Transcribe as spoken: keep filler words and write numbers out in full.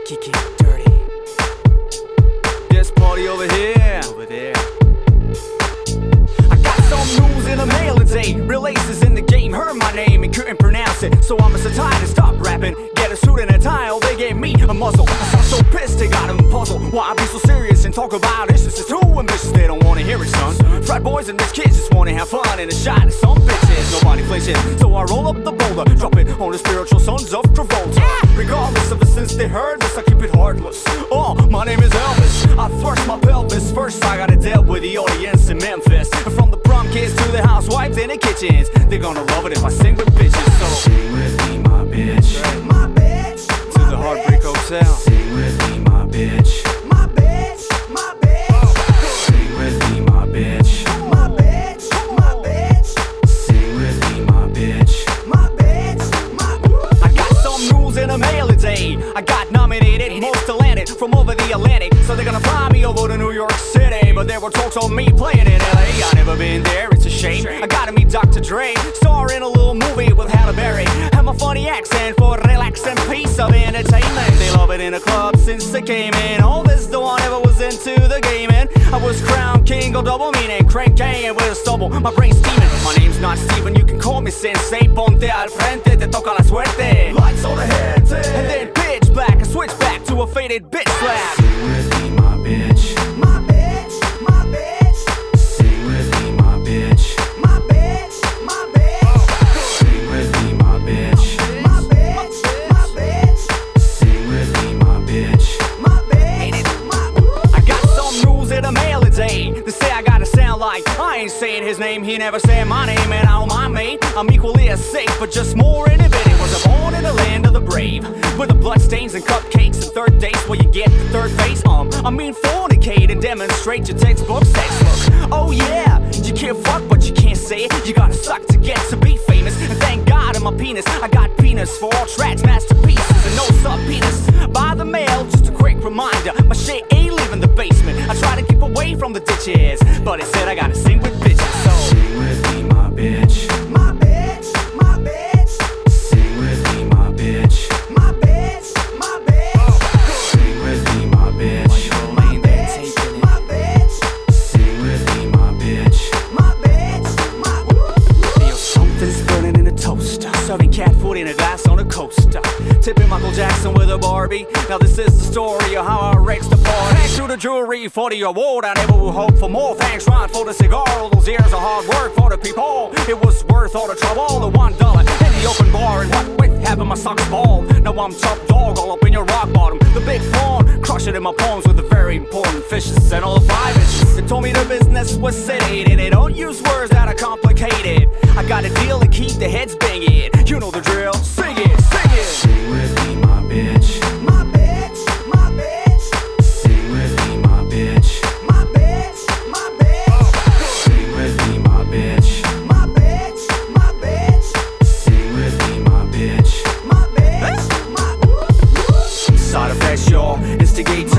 Kick it dirty. This party over here, over there. I got some news in the mail today. Real aces in the game heard my name and couldn't pronounce it, so I'm so tired to stop rapping. Get a suit and a tie, oh, they gave me a muzzle. I sound so pissed, they got them puzzled. Why I be so serious and talk about this? This is too ambitious, they don't wanna hear it, son. Frat boys and these kids just wanna have fun and a shot at some bitches. Nobody flinches, so I roll up the boulder, drop it on the spiritual sons of Travolta. Regardless of the since they heard this, I keep it heartless. Oh, my name is Elvis. I thrust my pelvis. First I gotta deal with the audience in Memphis. And from the prom kids to the housewives in the kitchens, they're gonna love it if I sing with bitches. So sing with me, my bitch. My bitch. To the Heartbreak Hotel. Sing with me, my bitch. My bitch. My bitch. Sing with me, my bitch. My bitch. My bitch. Sing with me, my bitch. My bitch. My I got some news in the mail today. I got nominated most talented from over the Atlantic, so they're gonna fly me over to New York City. But there were talks on me playing in L A. I never been there, it's a shame. I gotta meet Doctor Dre, star in a little movie with Halle Berry. Have my funny accent for relaxing piece of entertainment. They love it in the club since they came in. All this though I never was into the gaming. I was crown king or double meaning, crank gang with a stubble, my brain's steaming. My name's not Steven, you can call me Sensei. Ponte al frente, te toca la suerte. Lights on the head, and then pitch black and switch back to a faded bitch slap. Sing with me, my bitch. My bitch, my bitch. Sing with me, my bitch. My bitch, my bitch. Sing with me, my bitch. My bitch, my bitch. Sing with me, my bitch. My bitch, my I got some news in the mail today. They say I gotta sound like I ain't saying his name, he never said my name, and I don't mind me. I'm equally as sick, but just more inhibited. Was I born in the land of the brave, with the bloodstains and cupcakes and third dates where you get the third face. Um, I mean fornicate and demonstrate your textbook sex look. Oh yeah, you can't fuck but you can't say it. You gotta suck to get to be famous. And thank God in my penis, I got penis for all tracks, masterpieces and no sub penis. By the mail, just a quick reminder, my shit ain't leaving the basement. I try to keep away from the ditches, but it said I gotta sing with bitches. So sing with me, my bitch. my bitch, my bitch. Sing with me, my bitch. My bitch, my bitch. Sing with me, my bitch. My bitch, my bitch. Sing with me, my bitch. My bitch, my Yo, something's burning in a toaster. Serving cat food in a glass on a coaster. Tipping Michael Jackson with a Barbie. Now this is the story of how I wrecks the party. Thanks to the jury for the award, I never would hope for more. Thanks, Ron, for the cigar. All those years of hard work for the people. It was worth all the trouble. The one dollar in the open bar, and what with having my socks bald. Now I'm top dog all up in your rock bottom. The big pawn, crush it in my palms with the very important fishes and all the five inches. They told me the business was sedated, and they don't use words that are complicated. I got a deal to keep the heads banging. You know the drill. Sing it, sing it. Sing with me, my bitch. My bitch, my bitch. Sing with me, my bitch. My bitch, my bitch. Sing with me, my bitch. My bitch, my bitch. Sing with me, my bitch. My bitch, my Side effects, y'all. Instigate